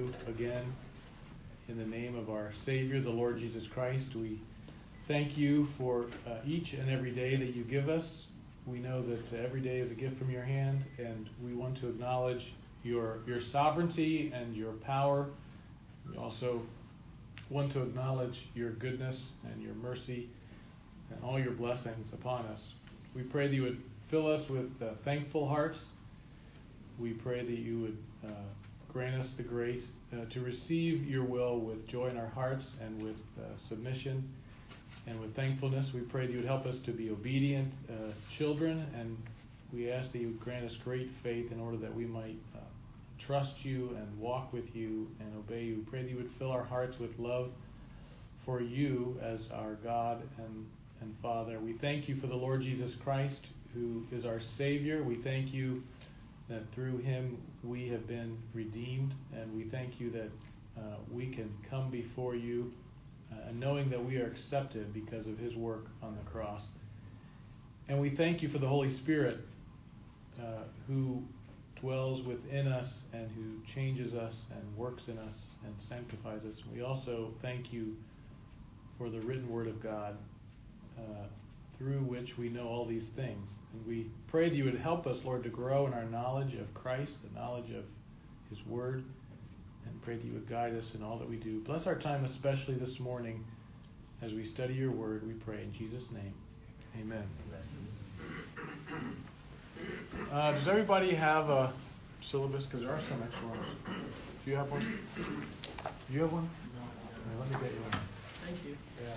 you again in the name of our Savior, the Lord Jesus Christ. We thank you for each and every day that you give us. We know that every day is a gift from your hand, and we want to acknowledge your sovereignty and your power. We also want to acknowledge your goodness and your mercy and all your blessings upon us. We pray that you would fill us with thankful hearts. We pray that you would grant us the grace to receive your will with joy in our hearts and with submission and with thankfulness. We pray that you would help us to be obedient children, and we ask that you would grant us great faith in order that we might trust you and walk with you and obey you. We pray that you would fill our hearts with love for you as our God and Father. We thank you for the Lord Jesus Christ, who is our Savior. We thank you that through him we have been redeemed, and we thank you that we can come before you knowing that we are accepted because of his work on the cross. And we thank you for the Holy Spirit who dwells within us and who changes us and works in us and sanctifies us. We also thank you for the written word of God, through which we know all these things. And we pray that you would help us, Lord, to grow in our knowledge of Christ, the knowledge of his word, and pray that you would guide us in all that we do. Bless our time, especially this morning, as we study your word, we pray in Jesus' name. Amen. Does everybody have a syllabus? Because there are some extra ones. Do you have one? Do you have one? No. Let me get you one. Thank you. Yeah.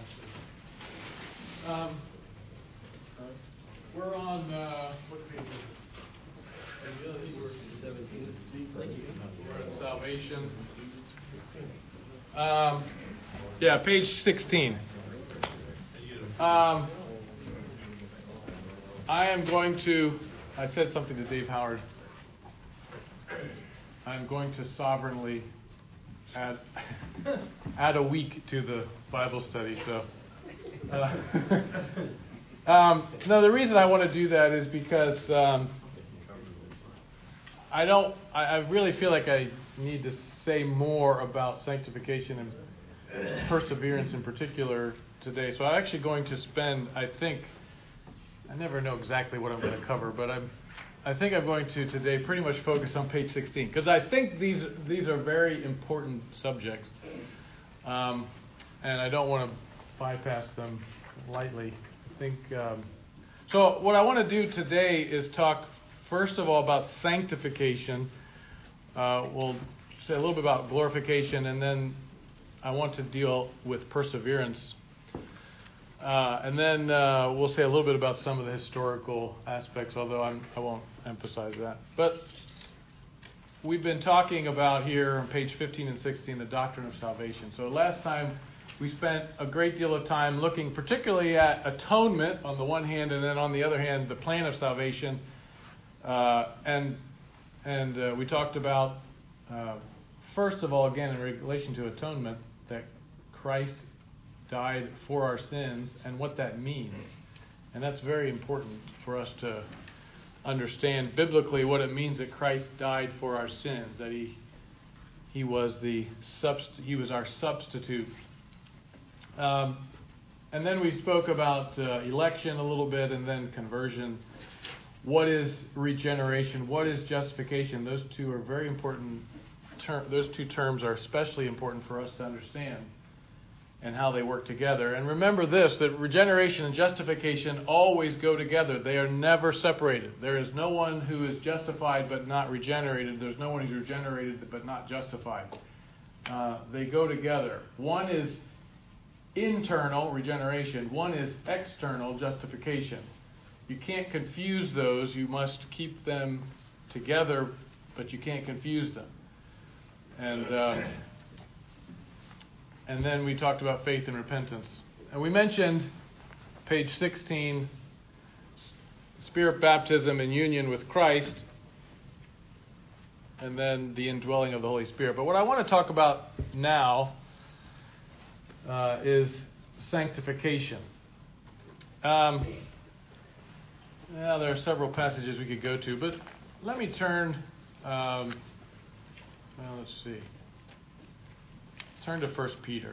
We're on, what page is it? 17. Thank you. We're on salvation. Page 16. I said something to Dave Howard. I'm going to sovereignly add a week to the Bible study, so. No, the reason I want to do that is because I really feel like I need to say more about sanctification and perseverance in particular today. So I'm actually going to spend, I never know exactly what I'm going to cover, but I think I'm going to today pretty much focus on page 16, because I think these are very important subjects, and I don't want to bypass them lightly. I think so. What I want to do today is talk first of all about sanctification. We'll say a little bit about glorification, and then I want to deal with perseverance. And then we'll say a little bit about some of the historical aspects, although I won't emphasize that. But we've been talking about here on page 15 and 16 the doctrine of salvation. So last time we spent a great deal of time looking particularly at atonement on the one hand, and then on the other hand the plan of salvation. And we talked about first of all, again in relation to atonement, that Christ died for our sins and what that means. And that's very important for us to understand biblically what it means that Christ died for our sins, that he was our substitute. And then we spoke about election a little bit, and then conversion. What is regeneration? What is justification? Those two are very important. Those two terms are especially important for us to understand and how they work together. And remember this, that regeneration and justification always go together. They are never separated. There is no one who is justified but not regenerated. There's no one who's regenerated but not justified. They go together. One is internal regeneration. One is external justification. You can't confuse those. You must keep them together, but you can't confuse them. And then we talked about faith and repentance. And we mentioned page 16, Spirit baptism and union with Christ, and then the indwelling of the Holy Spirit. But what I want to talk about now is sanctification. There are several passages we could go to, but let me turn Well, let's see. Turn to 1 Peter.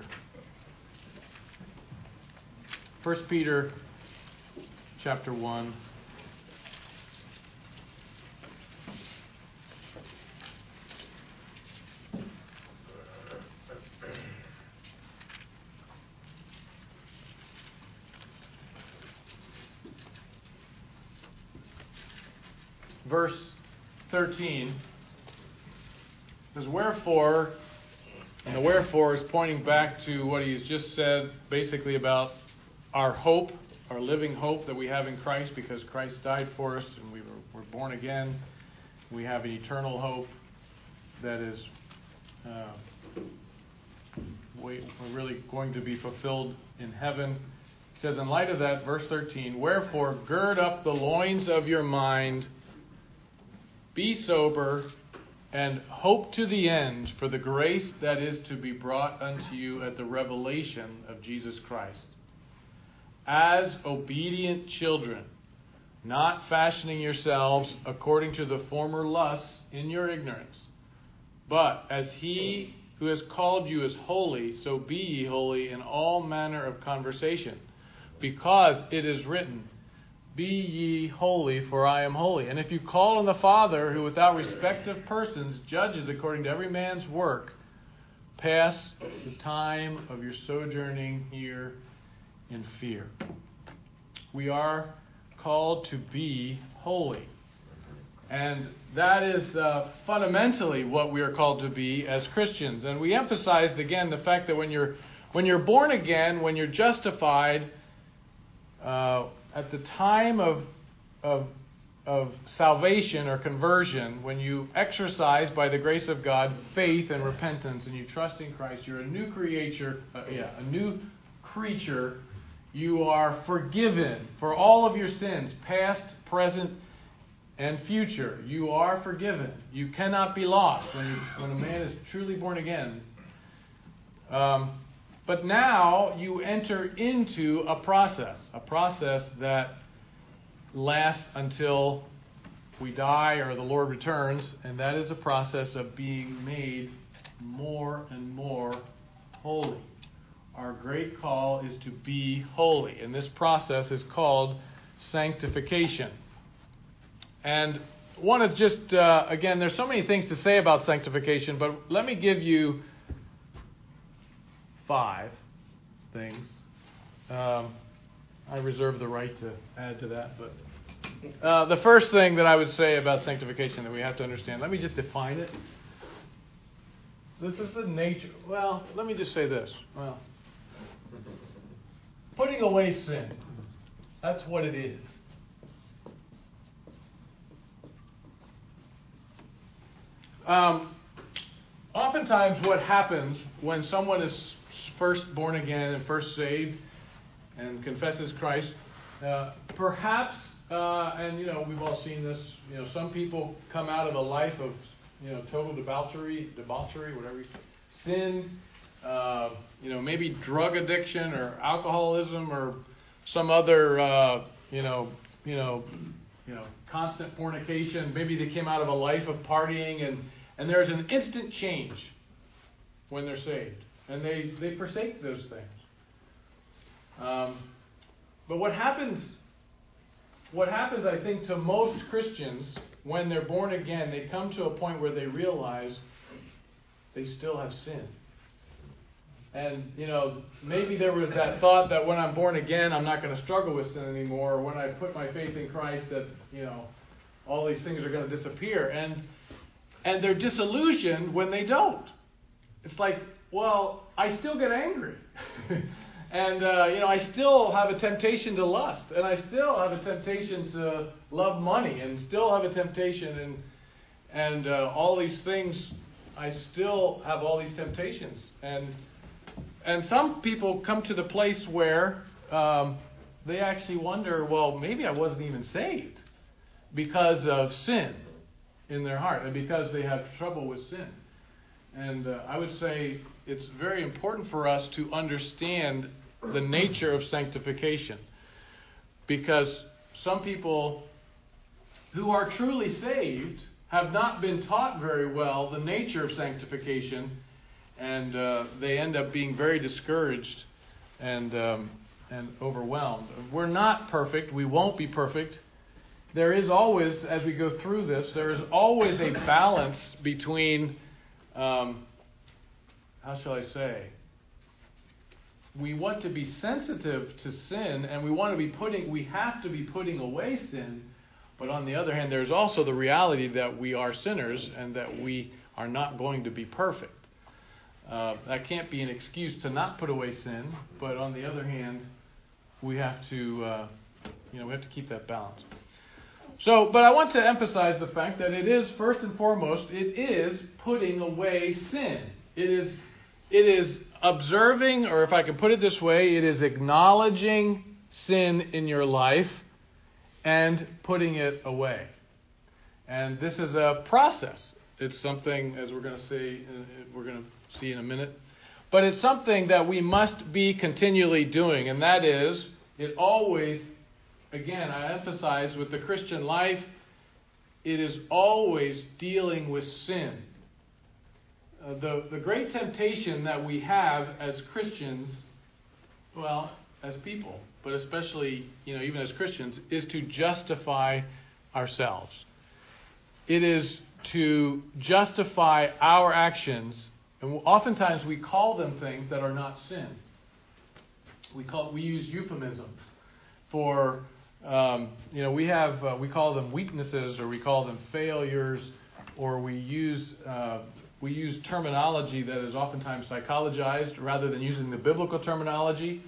1 Peter chapter 1. Verse 13 says, wherefore, and the wherefore is pointing back to what he's just said, basically about our hope, our living hope that we have in Christ, because Christ died for us and we're born again. We have an eternal hope that is we're really going to be fulfilled in heaven. He says, in light of that, verse 13, wherefore gird up the loins of your mind, be sober, and hope to the end for the grace that is to be brought unto you at the revelation of Jesus Christ. As obedient children, not fashioning yourselves according to the former lusts in your ignorance, but as he who has called you is holy, so be ye holy in all manner of conversation, because it is written, be ye holy, for I am holy. And if you call on the Father, who without respect of persons judges according to every man's work, pass the time of your sojourning here in fear. We are called to be holy. And that is fundamentally what we are called to be as Christians. And we emphasized again the fact that when you're born again, when you're justified, at the time of salvation or conversion, when you exercise by the grace of God faith and repentance, and you trust in Christ, you're a new creature. A new creature. You are forgiven for all of your sins, past, present, and future. You are forgiven. You cannot be lost when a man is truly born again. But now you enter into a process that lasts until we die or the Lord returns, and that is a process of being made more and more holy. Our great call is to be holy, and this process is called sanctification. And I want to just, again, there's so many things to say about sanctification, but let me give you 5 things. I reserve the right to add to that, but the first thing that I would say about sanctification that we have to understand, let me just define it. This is the nature. Well, let me just say this. Well, putting away sin. That's what it is. Oftentimes what happens when someone is first born again and first saved and confesses Christ, perhaps, and we've all seen this, some people come out of a life of, total debauchery, whatever, sin, maybe drug addiction or alcoholism or some other, constant fornication. Maybe they came out of a life of partying, and there's an instant change when they're saved, and they forsake those things. But what happens, I think, to most Christians when they're born again, they come to a point where they realize they still have sin. And, maybe there was that thought that when I'm born again, I'm not going to struggle with sin anymore. Or when I put my faith in Christ, that, all these things are going to disappear. And they're disillusioned when they don't. It's like, well, I still get angry. And, I still have a temptation to lust. And I still have a temptation to love money. And still have a temptation and all these things. I still have all these temptations. And some people come to the place where they actually wonder, well, maybe I wasn't even saved because of sin in their heart and because they have trouble with sin. And I would say it's very important for us to understand the nature of sanctification, because some people who are truly saved have not been taught very well the nature of sanctification, and they end up being very discouraged and overwhelmed. We're not perfect. We won't be perfect. There is always, as we go through this, there is always a balance between, how shall I say, we want to be sensitive to sin, and we have to be putting away sin. But on the other hand, there's also the reality that we are sinners and that we are not going to be perfect. That can't be an excuse to not put away sin. But on the other hand, we have to, we have to keep that balance. So, but I want to emphasize the fact that it is, first and foremost, it is putting away sin. It is observing, or if I can put it this way, it is acknowledging sin in your life and putting it away. And this is a process. It's something, as we're going to see in a minute. But it's something that we must be continually doing, and that is, it always, again, I emphasize with the Christian life, it is always dealing with sin. The great temptation that we have as Christians, well, as people, but especially, even as Christians, is to justify ourselves. It is to justify our actions, and oftentimes we call them things that are not sin. We use euphemisms for, we call them weaknesses, or we call them failures, or we use terminology that is oftentimes psychologized rather than using the biblical terminology.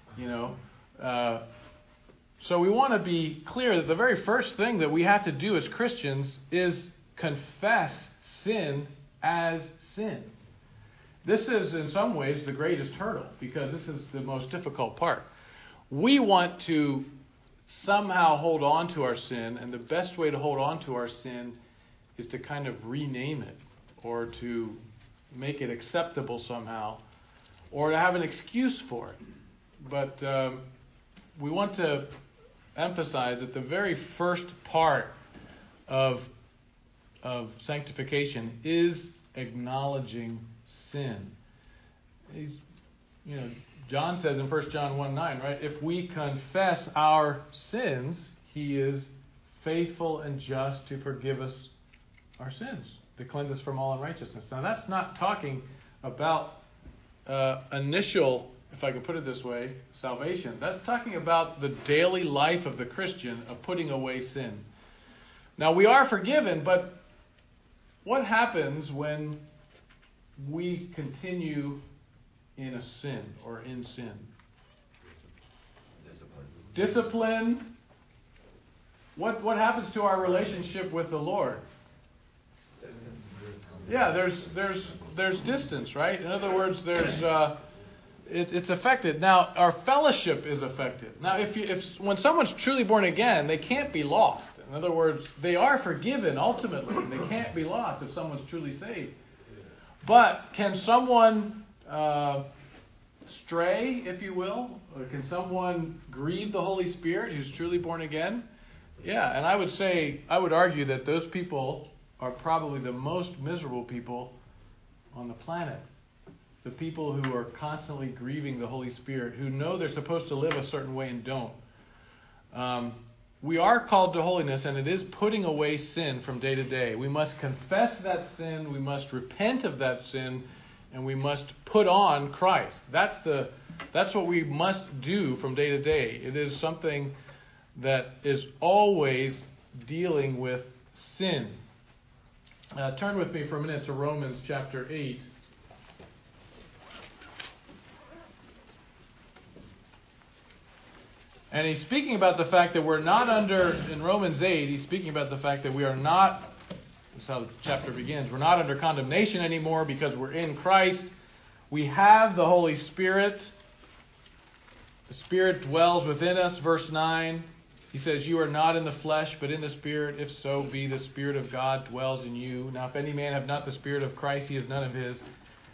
So we want to be clear that the very first thing that we have to do as Christians is confess sin as sin. This is, in some ways, the greatest hurdle, because this is the most difficult part. We want to somehow hold on to our sin, and the best way to hold on to our sin is to kind of rename it, or to make it acceptable somehow, or to have an excuse for it. But we want to emphasize that the very first part of sanctification is acknowledging sin. John says in 1 John 1:9, right? If we confess our sins, He is faithful and just to forgive us our sins, to cleanse us from all unrighteousness. Now, that's not talking about initial, if I could put it this way, salvation. That's talking about the daily life of the Christian of putting away sin. Now, we are forgiven, but what happens when we continue in a sin or in sin? Discipline. What happens to our relationship with the Lord? Yeah, there's distance, right? In other words, it's affected. Now, our fellowship is affected. Now, if when someone's truly born again, they can't be lost. In other words, they are forgiven ultimately. They can't be lost if someone's truly saved. But can someone stray, if you will? Or can someone grieve the Holy Spirit who's truly born again? Yeah, and I would argue that those people are probably the most miserable people on the planet. The people who are constantly grieving the Holy Spirit, who know they're supposed to live a certain way and don't. We are called to holiness, and it is putting away sin from day to day. We must confess that sin, we must repent of that sin, and we must put on Christ. That's what we must do from day to day. It is something that is always dealing with sin. Turn with me for a minute to Romans chapter 8. And he's speaking about the fact that we're not in Romans 8, he's speaking about the fact that we are not, that's how the chapter begins, we're not under condemnation anymore because we're in Christ. We have the Holy Spirit. The Spirit dwells within us, verse 9. He says, you are not in the flesh, but in the Spirit. If so be the Spirit of God dwells in you. Now, if any man have not the Spirit of Christ, he is none of his.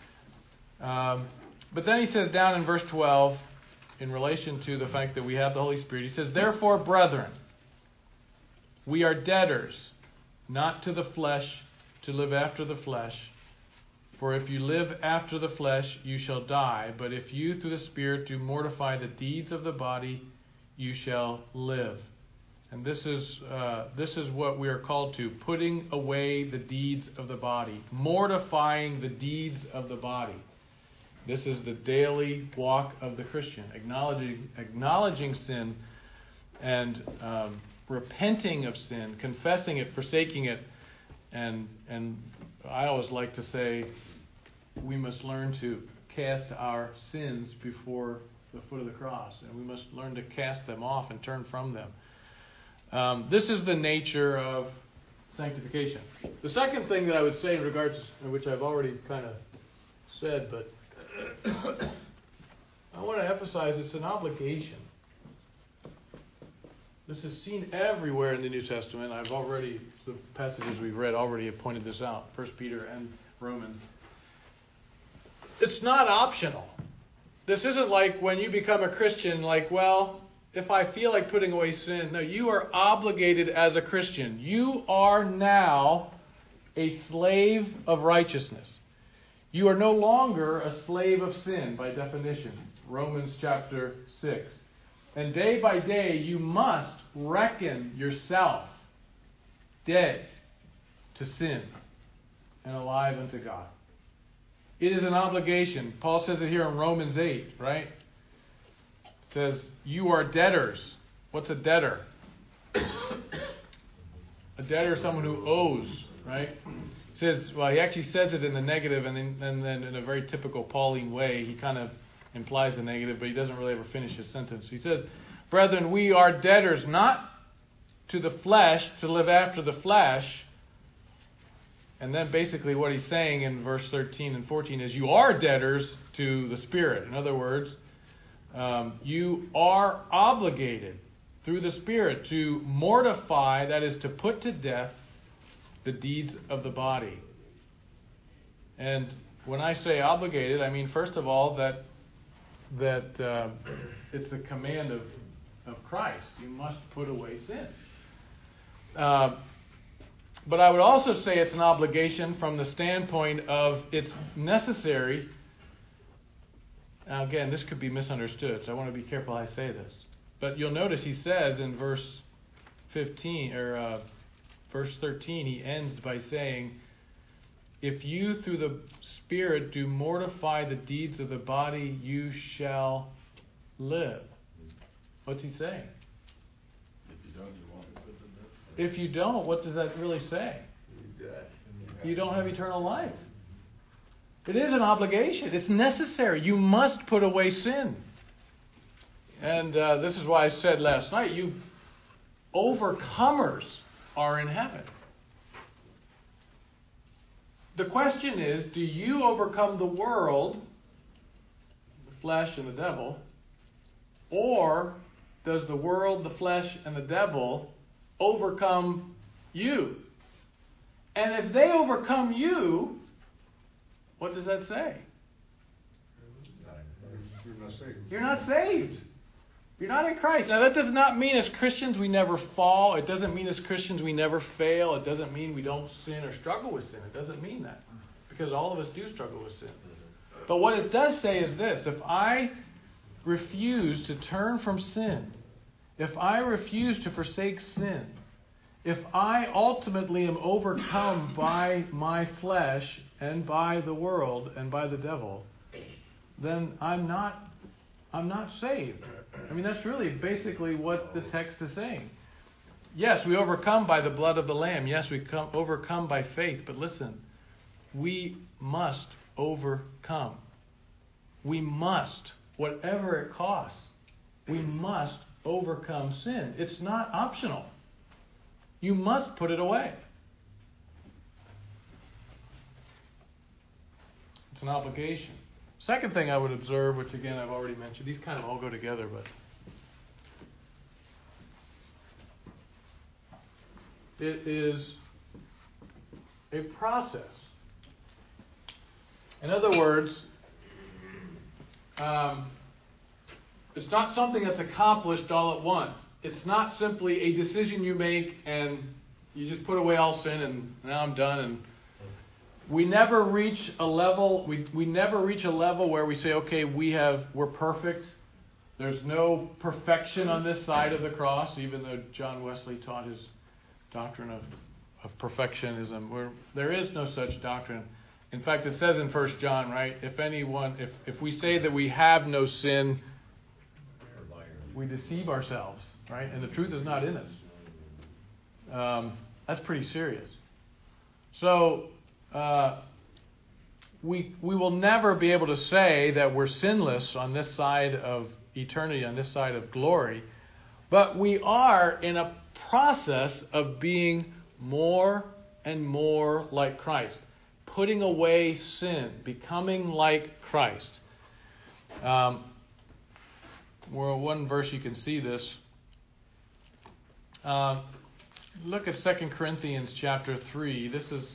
But then he says down in verse 12, in relation to the fact that we have the Holy Spirit, he says, therefore, brethren, we are debtors, not to the flesh, to live after the flesh. For if you live after the flesh, you shall die. But if you through the Spirit do mortify the deeds of the body, you shall live. And this is what we are called to, putting away the deeds of the body, mortifying the deeds of the body. This is the daily walk of the Christian, acknowledging sin and repenting of sin, confessing it, forsaking it. And I always like to say we must learn to cast our sins before the foot of the cross, and we must learn to cast them off and turn from them. This is the nature of sanctification. The second thing that I would say in regards, which I've already kind of said, but I want to emphasize it's an obligation. This is seen everywhere in the New Testament. The passages we've read already have pointed this out, 1 Peter and Romans. It's not optional. This isn't like when you become a Christian, like, well, if I feel like putting away sin. No, you are obligated as a Christian. You are now a slave of righteousness. You are no longer a slave of sin by definition. Romans chapter 6. And day by day you must reckon yourself dead to sin and alive unto God. It is an obligation. Paul says it here in Romans 8, right? It says, you are debtors. What's a debtor? A debtor is someone who owes, right? He says, well, he actually says it in the negative, and then in a very typical Pauline way, he kind of implies the negative, but he doesn't really ever finish his sentence. He says, brethren, we are debtors not to the flesh to live after the flesh. And then basically what he's saying in verse 13 and 14 is you are debtors to the Spirit. In other words, you are obligated through the Spirit to mortify, that is to put to death, the deeds of the body. And when I say obligated, I mean first of all that it's the command of Christ. You must put away sin. But I would also say it's an obligation from the standpoint of it's necessary. Now again, this could be misunderstood, so I want to be careful how I say this. But you'll notice he says in verse 15 or verse 13, he ends by saying, if you through the Spirit do mortify the deeds of the body, you shall live. What's he saying? If you don't, what does that really say? You don't have eternal life. It is an obligation. It's necessary. You must put away sin. And this is why I said last night, you overcomers are in heaven. The question is, do you overcome the world, the flesh and the devil, or does the world, the flesh, and the devil overcome you? And if they overcome you, what does that say? You're not saved. You're not saved. You're not in Christ. Now that does not mean as Christians we never fall. It doesn't mean as Christians we never fail. It doesn't mean we don't sin or struggle with sin. It doesn't mean that. Because all of us do struggle with sin. But what it does say is this: if I refuse to turn from sin, if I refuse to forsake sin, if I ultimately am overcome by my flesh and by the world and by the devil, then I'm not saved. I mean, that's really basically what the text is saying. Yes, we overcome by the blood of the Lamb. Yes, we overcome by faith. But listen, we must overcome. We must, whatever it costs, we must overcome sin. It's not optional. You must put it away. It's an obligation. Second thing I would observe, which again I've already mentioned, these kind of all go together, but it is a process. In other words, it's not something that's accomplished all at once. It's not simply a decision you make and you just put away all sin and now I'm done. And we never reach a level. We never reach a level where we say, okay, we're perfect. There's no perfection on this side of the cross, even though John Wesley taught his doctrine of perfectionism. There is no such doctrine. In fact, it says in 1 John, right? If we say that we have no sin, we deceive ourselves, right? And the truth is not in us. That's pretty serious. So we will never be able to say that we're sinless on this side of eternity, on this side of glory, but we are in a process of being more and more like Christ, putting away sin, becoming like Christ. One verse you can see this. Look at 2 Corinthians chapter 3. This is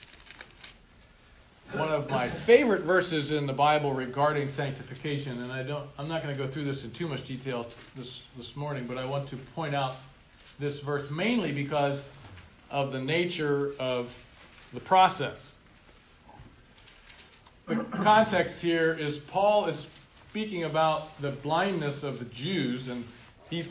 one of my favorite verses in the Bible regarding sanctification, and I'm not going to go through this in too much detail this morning, but I want to point out this verse mainly because of the nature of the process. The context here is Paul is speaking about the blindness of the Jews, and he's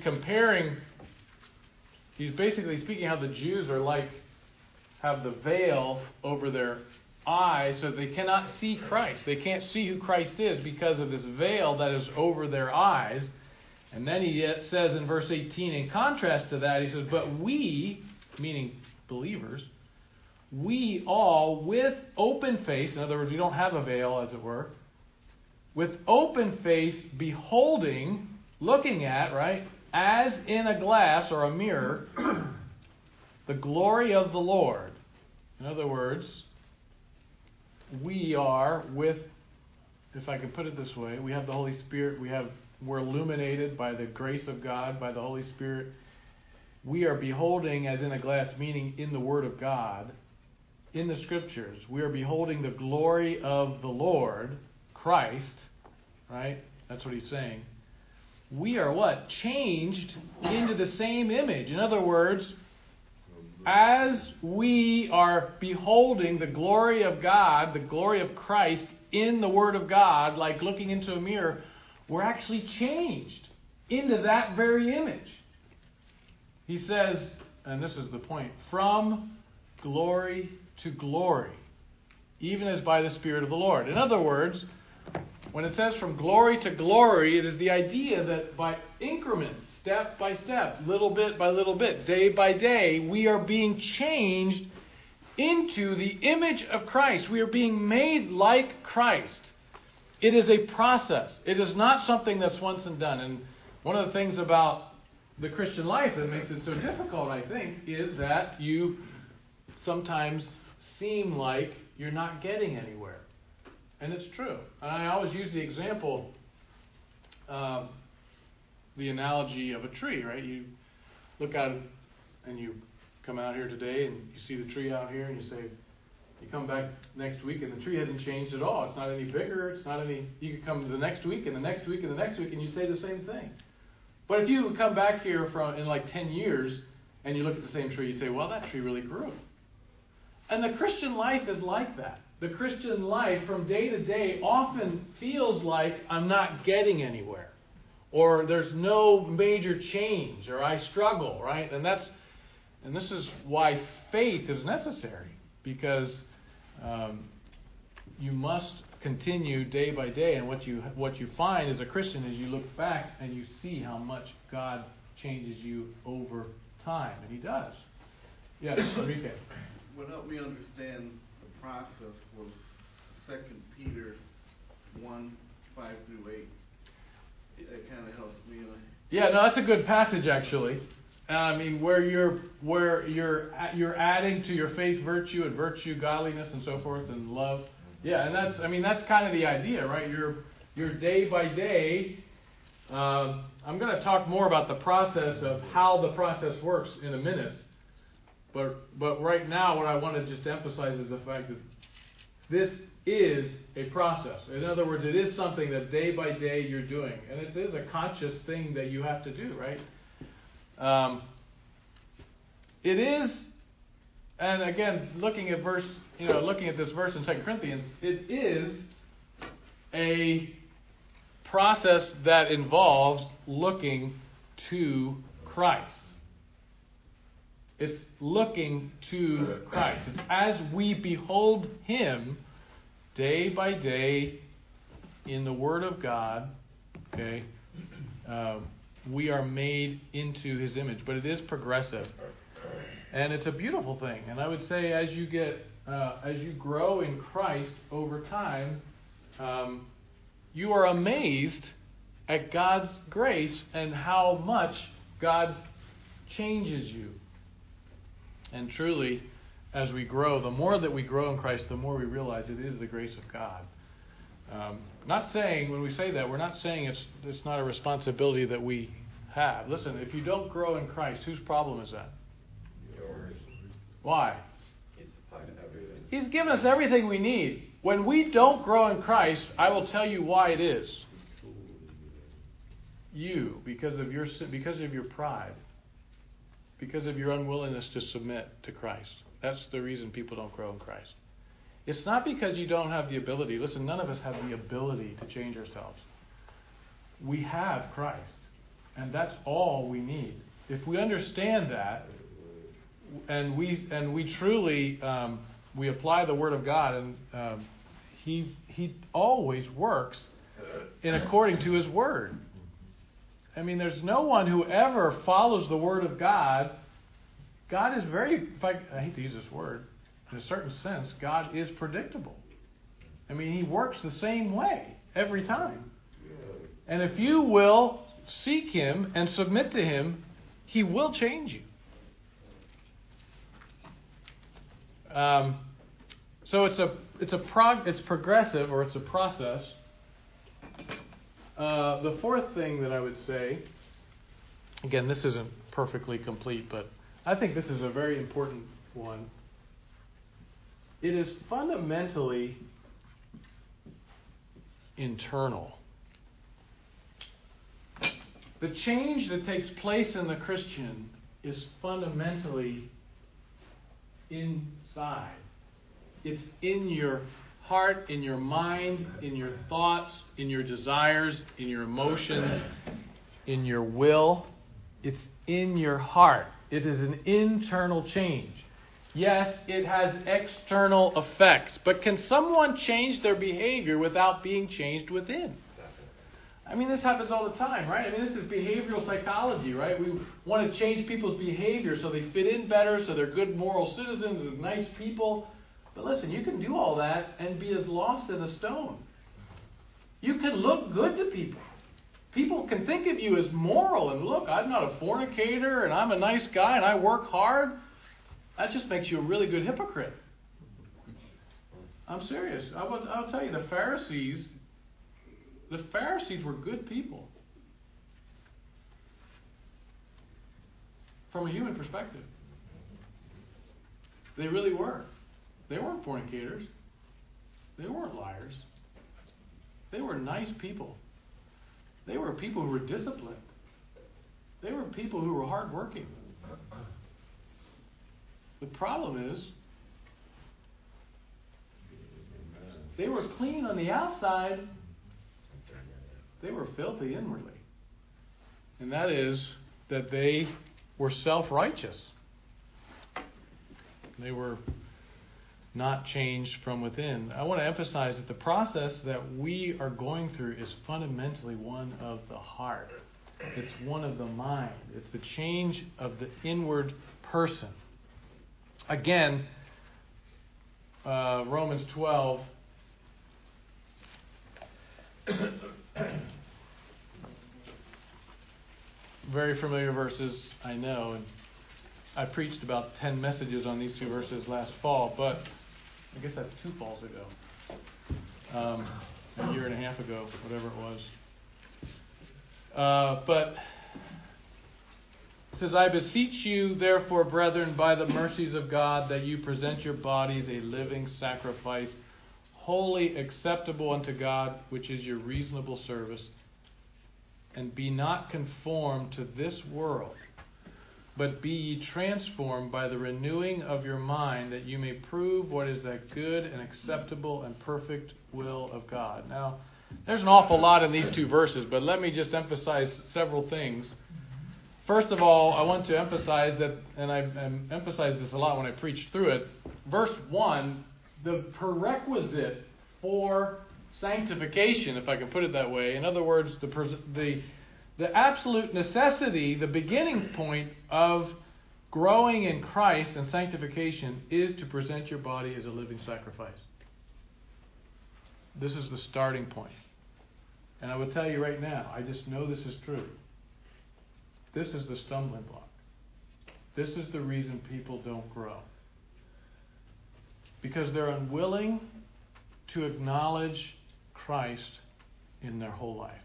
basically speaking how the Jews have the veil over their eyes so they cannot see Christ. They can't see who Christ is because of this veil that is over their eyes. And then he says in verse 18, in contrast to that, he says, but we, meaning believers, we all with open face, in other words, we don't have a veil, as it were, with open face, beholding, looking at, right, as in a glass or a mirror, the glory of the Lord. In other words, we are with, if I can put it this way, we have the Holy Spirit, we're illuminated by the grace of God, by the Holy Spirit. We are beholding as in a glass, meaning in the Word of God, in the Scriptures. We are beholding the glory of the Lord, Christ, right? That's what he's saying. We are what? Changed into the same image. In other words, as we are beholding the glory of God, the glory of Christ in the Word of God, like looking into a mirror, we're actually changed into that very image. He says, and this is the point, from glory to glory, even as by the Spirit of the Lord. In other words, when it says from glory to glory, it is the idea that by increments, step by step, little bit by little bit, day by day, we are being changed into the image of Christ. We are being made like Christ. It is a process. It is not something that's once and done. And one of the things about the Christian life that makes it so difficult, I think, is that you sometimes seem like you're not getting anywhere. And it's true. And I always use the example, the analogy of a tree, right? You look out and you come out here today and you see the tree out here and you say, you come back next week and the tree hasn't changed at all. It's not any bigger. It's not any. You could come the next week and the next week and the next week and you say the same thing. But if you come back here in like 10 years and you look at the same tree, you say, well, that tree really grew. And the Christian life is like that. The Christian life from day to day often feels like I'm not getting anywhere, or there's no major change, or I struggle, right? And this is why faith is necessary, because you must continue day by day. And what you find as a Christian is you look back and you see how much God changes you over time, and He does. Yes, Enrique. What helped me understand the process was 2 Peter 1, 5 through 8. It kind of helps me. Yeah, no, that's a good passage actually. I mean, where you're adding to your faith virtue, and virtue godliness, and so forth, and love. Yeah, and that's kind of the idea, right? You're day by day. I'm going to talk more about the process of how the process works in a minute. But right now, what I want to just emphasize is the fact that this is a process. In other words, it is something that day by day you're doing. And it is a conscious thing that you have to do, right? It is And again, looking at this verse in 2 Corinthians, it is a process that involves looking to Christ. It's looking to Christ. It's as we behold Him day by day in the Word of God, okay, we are made into His image. But it is progressive. And it's a beautiful thing. And I would say as you grow in Christ over time, you are amazed at God's grace and how much God changes you. And truly, as we grow, the more that we grow in Christ, the more we realize it is the grace of God. Not saying, when we say that, we're not saying it's not a responsibility that we have. Listen, if you don't grow in Christ, whose problem is that? Yours. Why? He's supplied everything. He's given us everything we need. When we don't grow in Christ, I will tell you why it is. You, because of your pride, because of your unwillingness to submit to Christ. That's the reason people don't grow in Christ. It's not because you don't have the ability. Listen, none of us have the ability to change ourselves. We have Christ, and that's all we need. If we understand that, and we truly we apply the Word of God, and He always works in according to His Word. I mean, there's no one who ever follows the Word of God. God is very, I hate to use this word, in a certain sense, God is predictable. I mean, He works the same way every time. And if you will seek Him and submit to Him, He will change you. So it's progressive, or it's a process. The fourth thing that I would say, again, this isn't perfectly complete, but I think this is a very important one. It is fundamentally internal. The change that takes place in the Christian is fundamentally inside. It's in your heart, in your mind, in your thoughts, in your desires, in your emotions, in your will. It's in your heart. It is an internal change. Yes, it has external effects, but can someone change their behavior without being changed within? I mean, this happens all the time, right? I mean, this is behavioral psychology, right? We want to change people's behavior so they fit in better, so they're good moral citizens, they're nice people. But listen, you can do all that and be as lost as a stone. You can look good to people. People can think of you as moral and look, I'm not a fornicator and I'm a nice guy and I work hard. That just makes you a really good hypocrite. I'm serious. I'll tell you, the Pharisees were good people. From a human perspective. They really were. They weren't fornicators. They weren't liars. They were nice people. They were people who were disciplined. They were people who were hardworking. The problem is, they were clean on the outside. They were filthy inwardly. And that is that they were self-righteous. They were not changed from within. I want to emphasize that the process that we are going through is fundamentally one of the heart. It's one of the mind. It's the change of the inward person. Again, Romans 12. Very familiar verses, I know, and I preached about 10 messages on these two verses last fall, but I guess that's 2 falls ago, a year and a half ago, whatever it was. But it says, I beseech you, therefore, brethren, by the mercies of God, that you present your bodies a living sacrifice, wholly acceptable unto God, which is your reasonable service. And be not conformed to this world, but be ye transformed by the renewing of your mind, that you may prove what is that good and acceptable and perfect will of God. Now, there's an awful lot in these two verses, but let me just emphasize several things. First of all, I want to emphasize that, and I emphasized this a lot when I preached through it, verse 1, the prerequisite for sanctification, if I can put it that way. In other words, the absolute necessity, the beginning point of growing in Christ and sanctification is to present your body as a living sacrifice. This is the starting point. And I will tell you right now, I just know this is true. This is the stumbling block. This is the reason people don't grow. Because they're unwilling to acknowledge Christ in their whole life.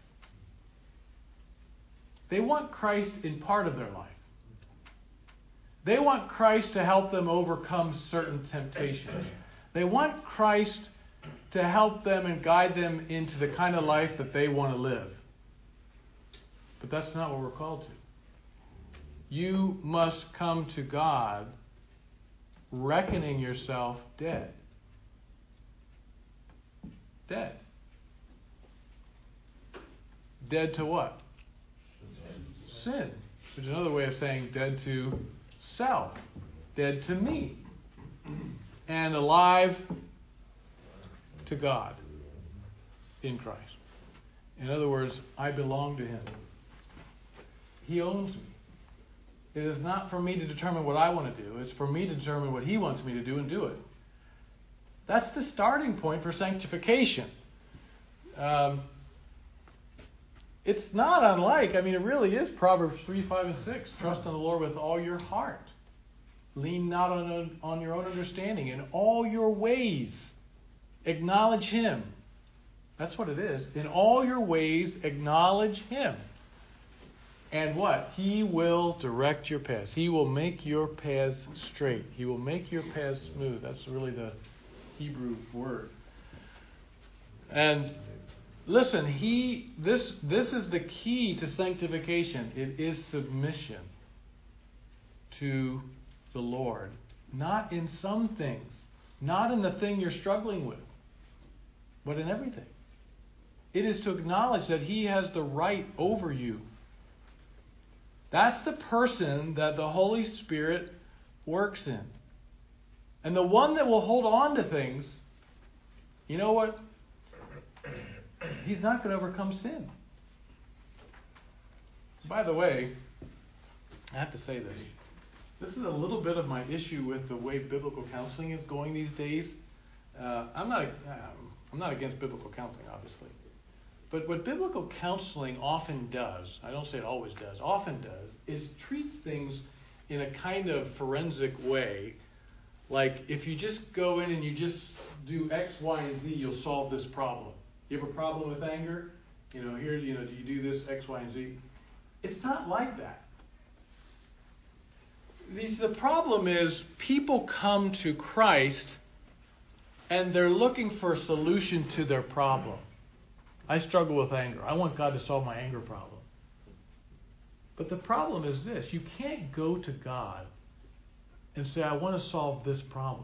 They want Christ in part of their life. They want Christ to help them overcome certain temptations. They want Christ to help them and guide them into the kind of life that they want to live. But that's not what we're called to. You must come to God reckoning yourself dead. Dead. Dead to what? Sin. Which is another way of saying dead to self. Dead to me. And alive to God in Christ. In other words, I belong to Him. He owns me. It is not for me to determine what I want to do. It's for me to determine what He wants me to do and do it. That's the starting point for sanctification. It's not unlike, it really is Proverbs 3, 5, and 6. Trust in the Lord with all your heart. Lean not on your own understanding. In all your ways, acknowledge Him. That's what it is. In all your ways, acknowledge Him. And what? He will direct your paths. He will make your paths straight. He will make your paths smooth. That's really the Hebrew word. And listen, this is the key to sanctification. It is submission to the Lord. Not in some things. Not in the thing you're struggling with. But in everything. It is to acknowledge that He has the right over you. That's the person that the Holy Spirit works in. And the one that will hold on to things, you know what? He's not going to overcome sin. By the way, I have to say this. This is a little bit of my issue with the way biblical counseling is going these days. I'm not against biblical counseling, obviously. But what biblical counseling often does, I don't say it always does, often does, is treats things in a kind of forensic way. Like if you just go in and you just do X, Y, and Z, you'll solve this problem. You have a problem with anger? Do you do this X, Y, and Z? It's not like that. The problem is people come to Christ and they're looking for a solution to their problem. I struggle with anger. I want God to solve my anger problem. But the problem is this. You can't go to God and say, I want to solve this problem.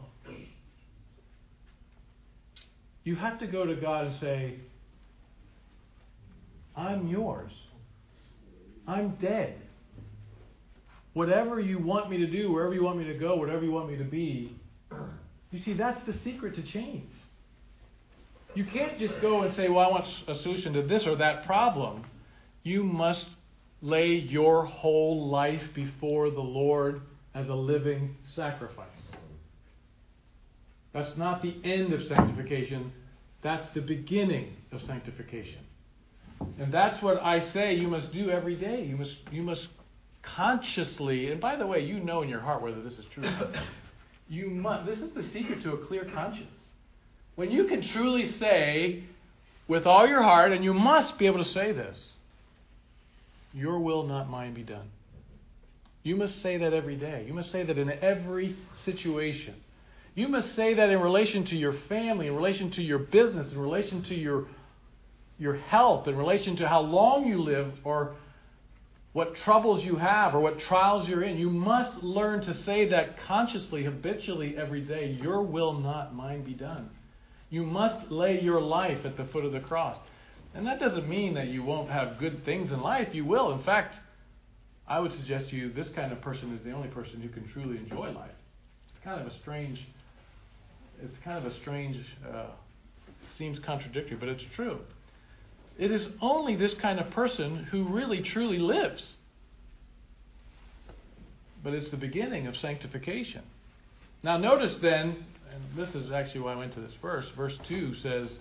You have to go to God and say, I'm yours. I'm dead. Whatever you want me to do, wherever you want me to go, whatever you want me to be. You see, that's the secret to change. You can't just go and say, well, I want a solution to this or that problem. You must lay your whole life before the Lord as a living sacrifice. That's not the end of sanctification. That's the beginning of sanctification. And that's what I say you must do every day. You must consciously, and by the way, you know in your heart whether this is true or not. This is the secret to a clear conscience. When you can truly say with all your heart, and you must be able to say this, your will, not mine, be done. You must say that every day. You must say that in every situation. You must say that in relation to your family, in relation to your business, in relation to your health, in relation to how long you live, or what troubles you have or what trials you're in, you must learn to say that consciously, habitually, every day. Your will, not mine, be done. You must lay your life at the foot of the cross. And that doesn't mean that you won't have good things in life. You will. In fact, I would suggest to you this kind of person is the only person who can truly enjoy life. It's kind of a strange, seems contradictory, but it's true. It is only this kind of person who really truly lives. But it's the beginning of sanctification. Now notice then, and this is actually why I went to this verse. Verse 2 says,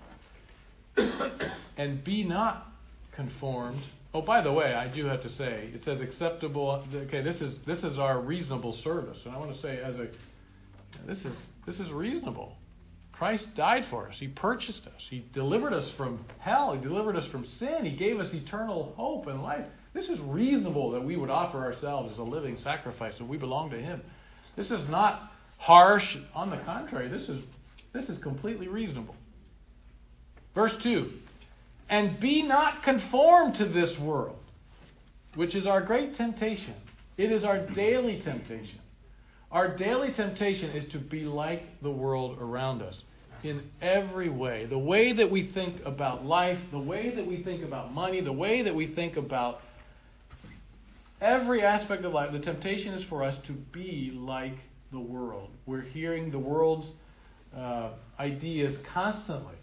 and be not conformed. Oh, by the way, I do have to say, it says acceptable. Okay, this is our reasonable service. And I want to say this is reasonable. Christ died for us. He purchased us. He delivered us from hell. He delivered us from sin. He gave us eternal hope and life. This is reasonable that we would offer ourselves as a living sacrifice, and we belong to Him. This is not harsh. On the contrary, this is completely reasonable. Verse 2, and be not conformed to this world, which is our great temptation. It is our daily temptation. Our daily temptation is to be like the world around us in every way. The way that we think about life, the way that we think about money, the way that we think about every aspect of life. The temptation is for us to be like the world. We're hearing the world's ideas constantly.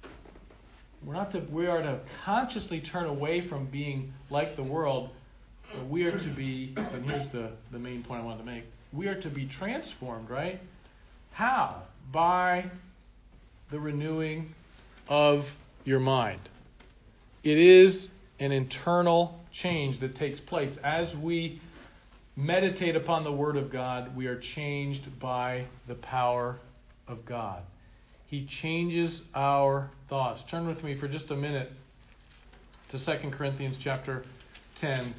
We are to consciously turn away from being like the world. We are to be, and here's the main point I wanted to make, we are to be transformed, right? How? By the renewing of your mind. It is an internal change that takes place. As we meditate upon the Word of God, we are changed by the power of God. He changes our thoughts. Turn with me for just a minute to 2 Corinthians chapter 10.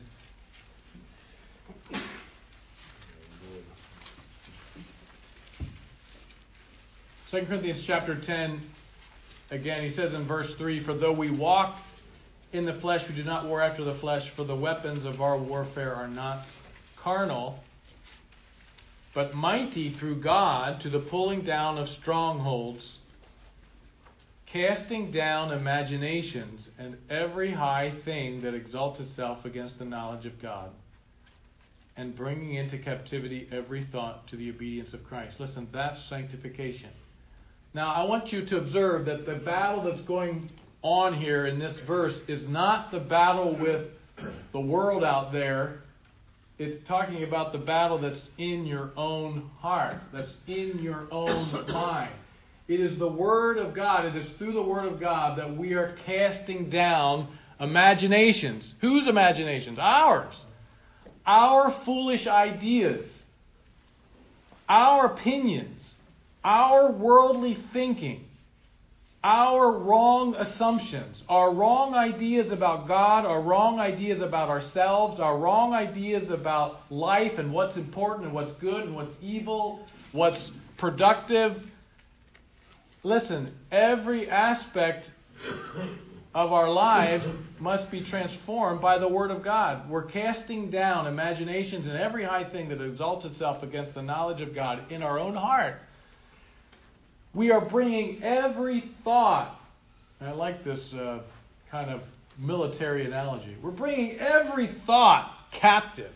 2 Corinthians chapter 10, again, he says in verse 3, for though we walk in the flesh, we do not war after the flesh, for the weapons of our warfare are not carnal, but mighty through God to the pulling down of strongholds, casting down imaginations and every high thing that exalts itself against the knowledge of God, and bringing into captivity every thought to the obedience of Christ. Listen, that's sanctification. Now, I want you to observe that the battle that's going on here in this verse is not the battle with the world out there. It's talking about the battle that's in your own heart, that's in your own mind. It is the Word of God. It is through the Word of God that we are casting down imaginations. Whose imaginations? Ours. Our foolish ideas. Our opinions. Our worldly thinking. Our wrong assumptions. Our wrong ideas about God. Our wrong ideas about ourselves. Our wrong ideas about life and what's important and what's good and what's evil. What's productive. Listen, every aspect of our lives must be transformed by the Word of God. We're casting down imaginations and every high thing that exalts itself against the knowledge of God in our own heart. We are bringing every thought, and I like this kind of military analogy. We're bringing every thought captive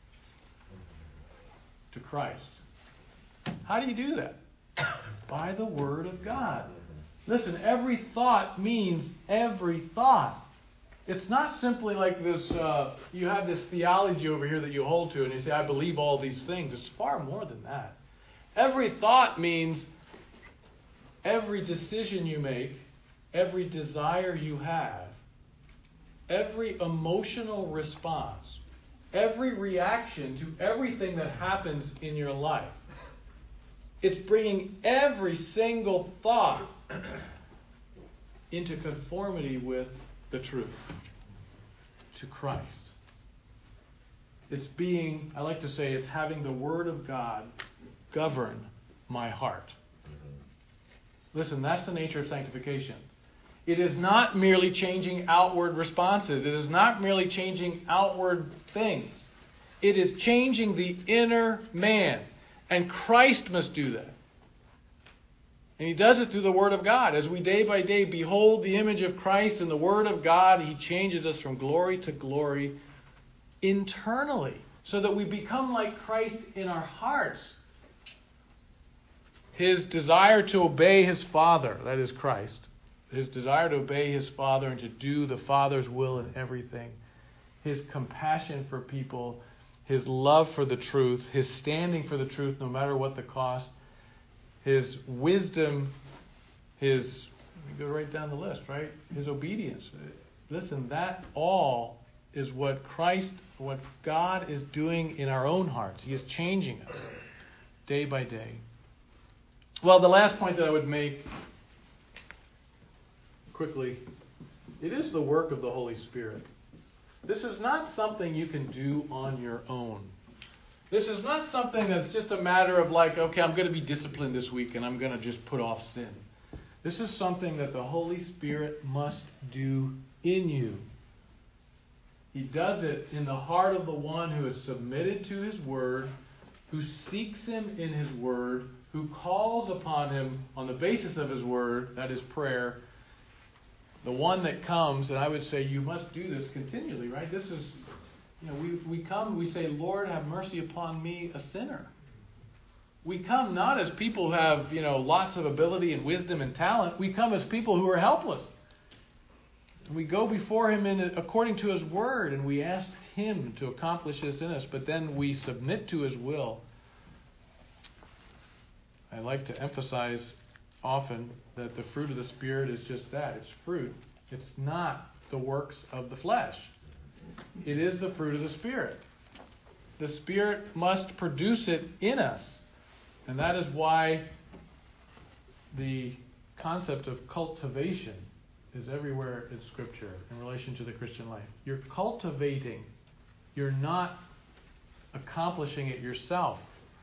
to Christ. How do you do that? By the Word of God. Listen, every thought means every thought. It's not simply like this, you have this theology over here that you hold to and you say, I believe all these things. It's far more than that. Every thought means every decision you make, every desire you have, every emotional response, every reaction to everything that happens in your life. It's bringing every single thought into conformity with the truth, to Christ. It's being, I like to say, it's having the Word of God govern my heart. Listen, that's the nature of sanctification. It is not merely changing outward responses. It is not merely changing outward things. It is changing the inner man. And Christ must do that. And He does it through the Word of God. As we day by day behold the image of Christ in the Word of God, He changes us from glory to glory internally, so that we become like Christ in our hearts. His desire to obey His Father, that is Christ, His desire to obey His Father and to do the Father's will in everything, His compassion for people, His love for the truth, His standing for the truth no matter what the cost, His wisdom, His, you go right down the list, right? His obedience. Listen, that all is what Christ, what God is doing in our own hearts. He is changing us day by day. Well, the last point that I would make quickly, it is the work of the Holy Spirit. This is not something you can do on your own. This is not something that's just a matter of like, okay, I'm going to be disciplined this week and I'm going to just put off sin. This is something that the Holy Spirit must do in you. He does it in the heart of the one who is submitted to His Word, who seeks Him in His Word, who calls upon Him on the basis of His Word, that is prayer. The one that comes, and I would say you must do this continually, right? This is, we come, we say, Lord, have mercy upon me, a sinner. We come not as people who have, lots of ability and wisdom and talent. We come as people who are helpless. We go before Him according to His Word, and we ask Him to accomplish this in us, but then we submit to His will. I like to emphasize often that the fruit of the Spirit is just that. It's fruit. It's not the works of the flesh. It is the fruit of the Spirit. The Spirit must produce it in us. And that is why the concept of cultivation is everywhere in Scripture in relation to the Christian life. You're cultivating. You're not accomplishing it yourself.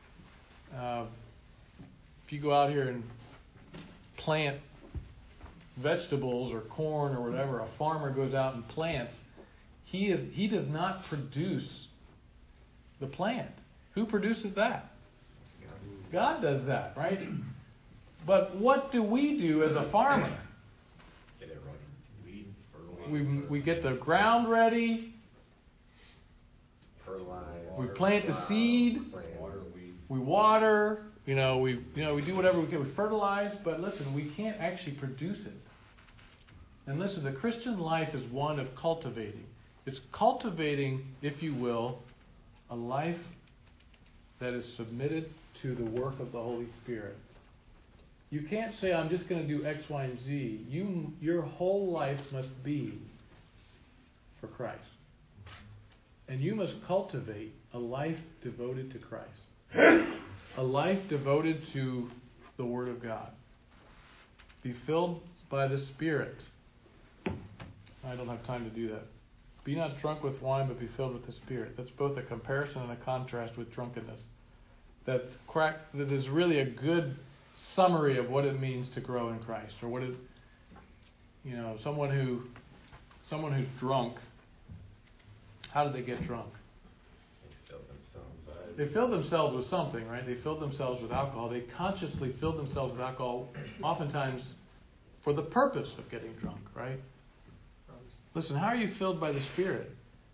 If you go out here and plant vegetables or corn or whatever, a farmer goes out and plants, he does not produce the plant. Who produces that? God does that, right? But what do we do as a farmer? Get it right. Weed, fertilize. We get the ground ready. Fertilize. We plant the seed. Water, weed. We water. We do whatever we can. We fertilize. But listen, we can't actually produce it. And listen, the Christian life is one of cultivating. It's cultivating, if you will, a life that is submitted to the work of the Holy Spirit. You can't say, I'm just going to do X, Y, and Z. Your whole life must be for Christ. And you must cultivate a life devoted to Christ. A life devoted to the Word of God. Be filled by the Spirit. I don't have time to do that. Be not drunk with wine, but be filled with the Spirit. That's both a comparison and a contrast with drunkenness. That is really a good summary of what it means to grow in Christ, or what it, someone who's drunk. How did they get drunk? They fill themselves. They filled themselves with something, right? They filled themselves with alcohol. They consciously filled themselves with alcohol, oftentimes for the purpose of getting drunk, right? Listen, how are you filled by the Spirit?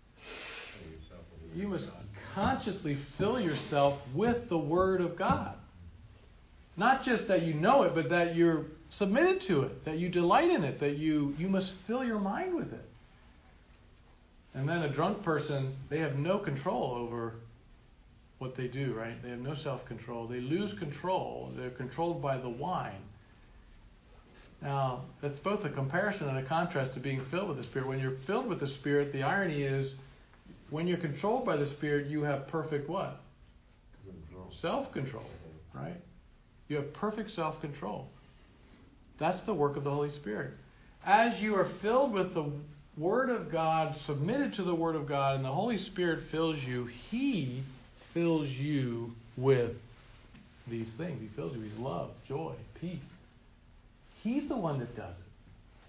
You must consciously fill yourself with the Word of God. Not just that you know it, but that you're submitted to it, that you delight in it, that you must fill your mind with it. And then a drunk person, they have no control over what they do, right? They have no self-control. They lose control. They're controlled by the wine. Now, that's both a comparison and a contrast to being filled with the Spirit. When you're filled with the Spirit, the irony is, when you're controlled by the Spirit, you have perfect what? Self-control, right? You have perfect self-control. That's the work of the Holy Spirit. As you are filled with the Word of God, submitted to the Word of God, and the Holy Spirit fills you, He fills you with these things. He fills you with love, joy, peace. He's the one that does it.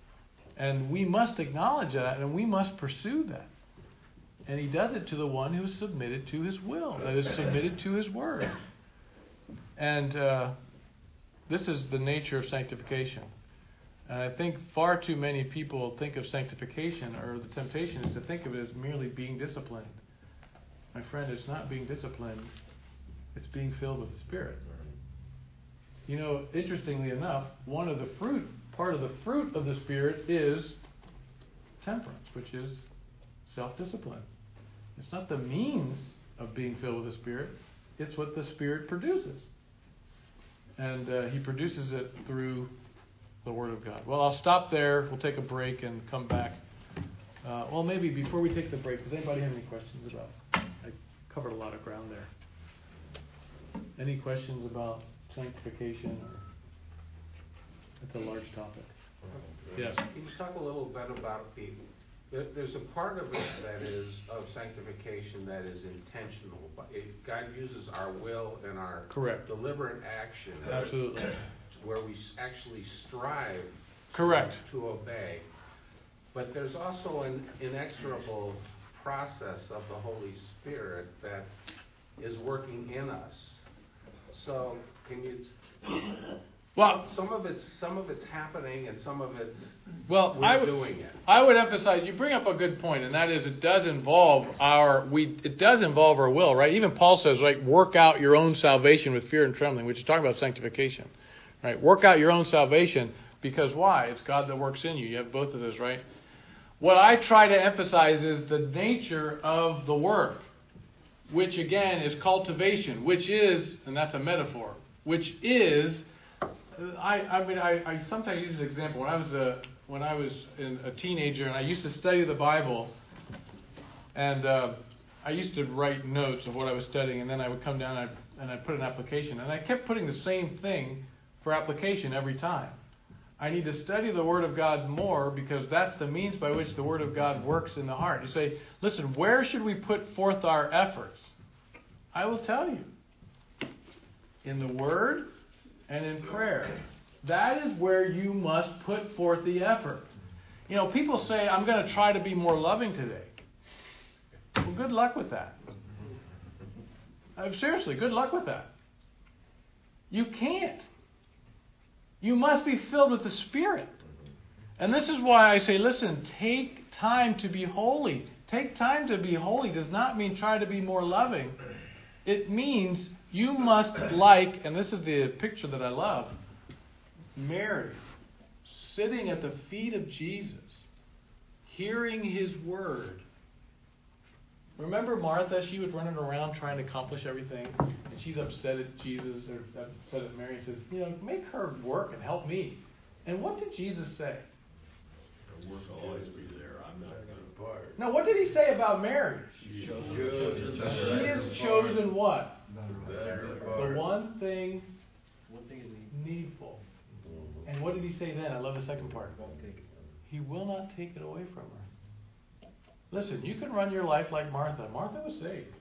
And we must acknowledge that, and we must pursue that. And he does it to the one who is submitted to his will, that is submitted to his word. And this is the nature of sanctification. And I think far too many people think of sanctification, or the temptation is to think of it as merely being disciplined. My friend, it's not being disciplined. It's being filled with the Spirit. You know, interestingly enough, part of the fruit of the Spirit is temperance, which is self-discipline. It's not the means of being filled with the Spirit. It's what the Spirit produces. And He produces it through the Word of God. Well, I'll stop there. We'll take a break and come back. Well, maybe before we take the break, does anybody have any questions about? I covered a lot of ground there. Any questions about sanctification? It's a large topic. Yes. Can you talk a little bit about there's a part of it that is of sanctification that is intentional. God uses our will and our correct deliberate action. Absolutely. Where we actually strive correct to obey. But there's also an inexorable process of the Holy Spirit that is working in us. So can you? Well, some of it's happening, and some of it's we're doing it. I would emphasize, you bring up a good point, and that is it does involve our will, right? Even Paul says, right, work out your own salvation with fear and trembling, which is talking about sanctification, right? Work out your own salvation because why? It's God that works in you. You have both of those, right? What I try to emphasize is the nature of the work, which again is cultivation, which is, and that's a metaphor, which is. I sometimes use this example. When I was a teenager and I used to study the Bible, and I used to write notes of what I was studying, and then I would come down and I'd put an application, and I kept putting the same thing for application every time. I need to study the Word of God more because that's the means by which the Word of God works in the heart. You say, listen, where should we put forth our efforts? I will tell you. In the Word and in prayer. That is where you must put forth the effort. You know, people say, I'm going to try to be more loving today. Well, good luck with that. Seriously, good luck with that. You can't. You must be filled with the Spirit. And this is why I say, listen, take time to be holy. Take time to be holy does not mean try to be more loving. It means you must like, and this is the picture that I love, Mary, sitting at the feet of Jesus, hearing His word. Remember Martha? She was running around trying to accomplish everything, and she's upset at Jesus, or upset at Mary, and says, make her work and help me. And what did Jesus say? Her work will always be there. I'm not going to depart. Now, what did He say about Mary? She has chosen what? The one thing needful. And what did He say then? I love the second part. He will not take it away from her. Listen, you can run your life like Martha. Martha was saved.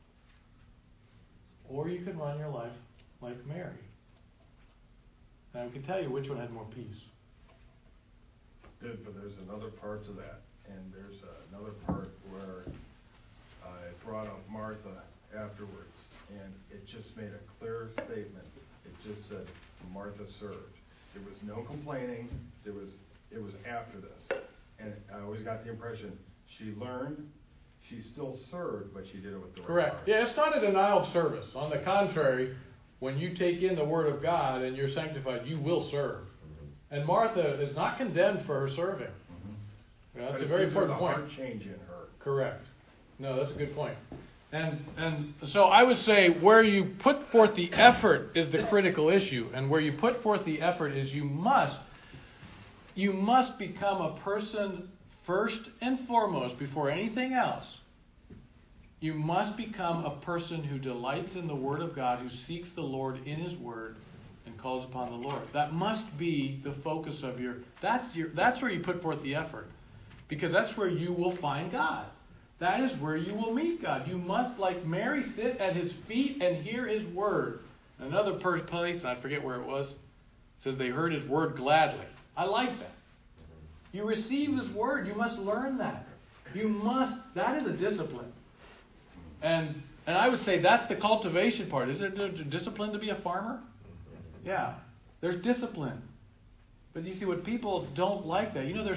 Or you can run your life like Mary. And I can tell you which one had more peace. But there's another part to that. And there's another part where I brought up Martha afterwards. And it just made a clear statement. It just said, Martha served. There was no complaining. It was after this. And I always got the impression she learned, she still served, but she did it with the right heart. Yeah, it's not a denial of service. On the contrary, when you take in the Word of God and you're sanctified, you will serve. And Martha is not condemned for her serving. That's a very important point. Heart change in her. Correct. No, that's a good point. And so I would say where you put forth the effort is the critical issue. And where you put forth the effort is you must become a person first and foremost, before anything else. You must become a person who delights in the Word of God, who seeks the Lord in His Word and calls upon the Lord. That must be the focus of that's where you put forth the effort. Because that's where you will find God. That is where you will meet God. You must, like Mary, sit at His feet and hear His word. Another place, and I forget where it was, says they heard His word gladly. I like that. You receive His Word. You must learn that. That is a discipline. And I would say that's the cultivation part. Is it a discipline to be a farmer? Yeah. There's discipline. But you see, what people don't like that. There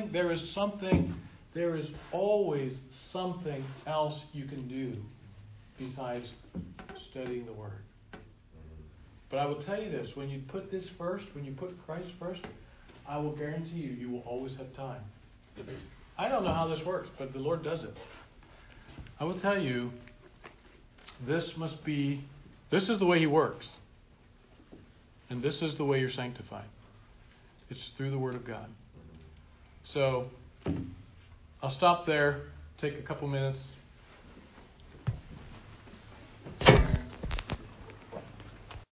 is always something else you can do besides studying the Word. But I will tell you this, when you put this first, when you put Christ first, I will guarantee you will always have time. I don't know how this works, but the Lord does it. I will tell you, this is the way He works. And this is the way you're sanctified. It's through the Word of God. So, I'll stop there, take a couple minutes,